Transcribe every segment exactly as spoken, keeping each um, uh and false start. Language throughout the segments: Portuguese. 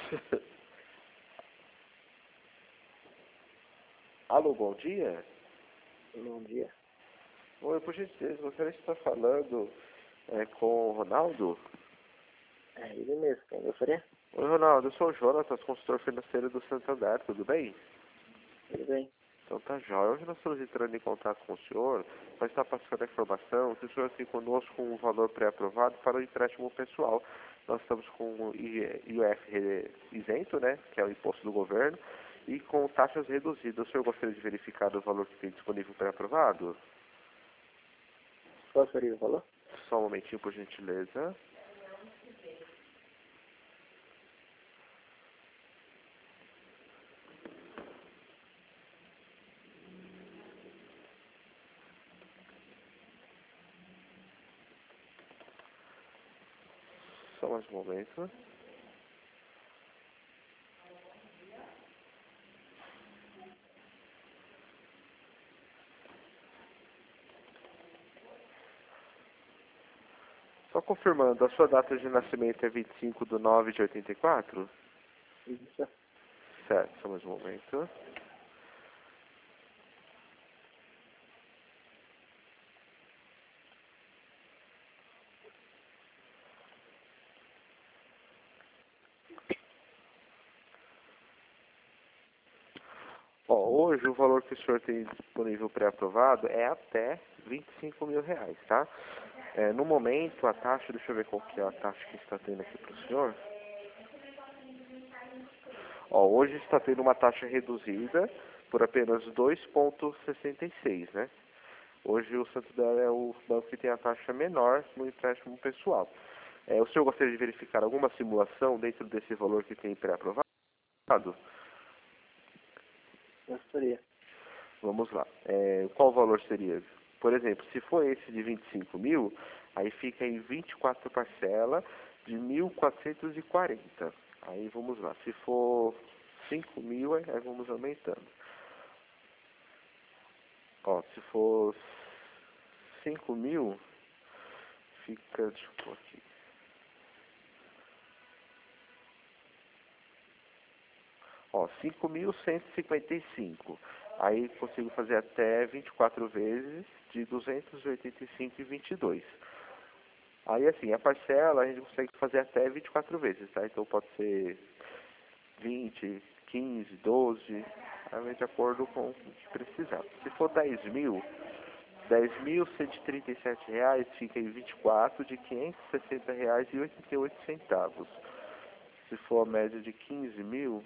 Alô, bom dia. Bom dia. Oi, por gentileza, gostaria de estar falando é, com o Ronaldo. É ele mesmo, quem gostaria? Oi, Ronaldo, eu sou o Jonatas, consultor financeiro do Santander, tudo bem? Tudo bem? Então tá jóia. Hoje nós estamos entrando em contato com o senhor para estar passando a informação que o senhor tem conosco um valor pré-aprovado para o empréstimo pessoal. Nós estamos com o I O F isento, né, que é o imposto do governo, e com taxas reduzidas. O senhor gostaria de verificar o valor que tem disponível pré-aprovado? Qual seria o valor? Só um momentinho, por gentileza. Só mais um momento. Só confirmando, a sua data de nascimento é vinte e cinco de nove de oitenta e quatro? Isso. Certo, só mais um momento. Ó, hoje o valor que o senhor tem disponível pré-aprovado é até vinte e cinco mil reais, tá? É, no momento, a taxa, deixa eu ver qual que é a taxa que está tendo aqui para o senhor. Ó, hoje está tendo uma taxa reduzida por apenas dois vírgula sessenta e seis, né? Hoje o Santander é o banco que tem a taxa menor no empréstimo pessoal. É, o senhor gostaria de verificar alguma simulação dentro desse valor que tem pré-aprovado? Gostaria. Vamos lá. É, qual valor seria? Por exemplo, se for esse de vinte e cinco mil, aí fica em vinte e quatro parcelas de mil quatrocentos e quarenta. Aí vamos lá. Se for cinco mil, aí vamos aumentando. Ó, se for cinco mil, fica, deixa eu pôr aqui. Ó, cinco mil cento e cinquenta e cinco. Aí consigo fazer até vinte e quatro vezes de duzentos e oitenta e cinco e vinte e dois. Aí assim, a parcela a gente consegue fazer até vinte e quatro vezes, tá? Então pode ser vinte, quinze, doze, aí de acordo com o que precisar. Se for dez mil, dez mil cento e trinta e sete reais fica em vinte e quatro de quinhentos e sessenta reais e oitenta e oito centavos. Se for a média de quinze mil,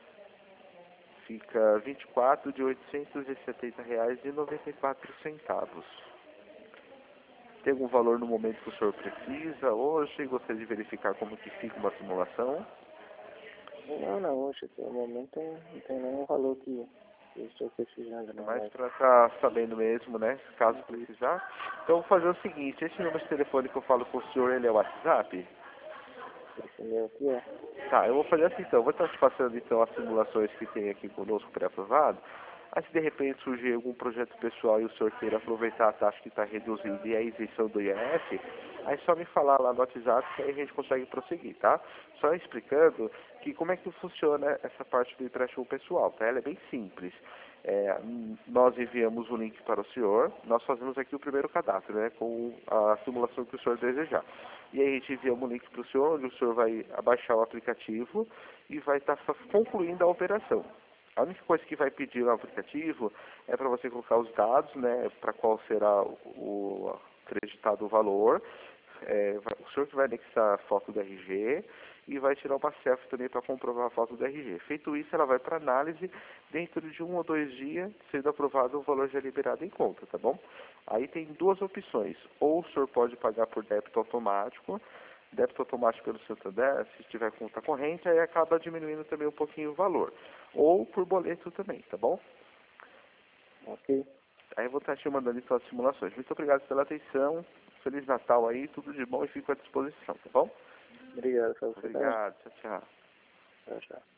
fica vinte e quatro de oitocentos e setenta reais e noventa e quatro centavos. Tem algum valor no momento que o senhor precisa hoje? Gostaria de verificar como que fica uma simulação? Não, não, hoje, no momento, não tem nenhum valor que eu estou precisando, não. Mas Mas para estar sabendo mesmo, né? Caso precisar. Então, eu vou fazer o seguinte: esse número de telefone que eu falo com o senhor, ele é o WhatsApp? esse meu aqui é. Tá, eu vou fazer assim então. Eu vou estar te passando então as simulações que tem aqui conosco pré-aprovado. Aí se de repente surgir algum projeto pessoal e o senhor queira aproveitar a taxa que está reduzida e a isenção do I R S, aí só me falar lá no WhatsApp que aí a gente consegue prosseguir, tá? Só explicando que como é que funciona essa parte do empréstimo pessoal, tá? Ela é bem simples. É, nós enviamos o link para o senhor, nós fazemos aqui o primeiro cadastro, né, com a simulação que o senhor desejar. E aí a gente envia um link para o senhor, onde o senhor vai abaixar o aplicativo e vai estar concluindo a operação. A única coisa que vai pedir no aplicativo é para você colocar os dados, né, para qual será o, o acreditado o valor. É, o senhor que vai anexar a foto do R G e vai tirar uma selfie também para comprovar a foto do R G. Feito isso, ela vai para análise, dentro de um ou dois dias, sendo aprovado, o valor já é liberado em conta, tá bom? Aí tem duas opções: ou o senhor pode pagar por débito automático, débito automático pelo Santander, se tiver conta corrente, aí acaba diminuindo também um pouquinho o valor. Ou por boleto também, tá bom? Ok. Aí eu vou estar te mandando então as simulações. Muito obrigado pela atenção. Feliz Natal aí, tudo de bom e fico à disposição, tá bom? Obrigado pra você também. Obrigado, tchau, tchau. Tchau, tchau.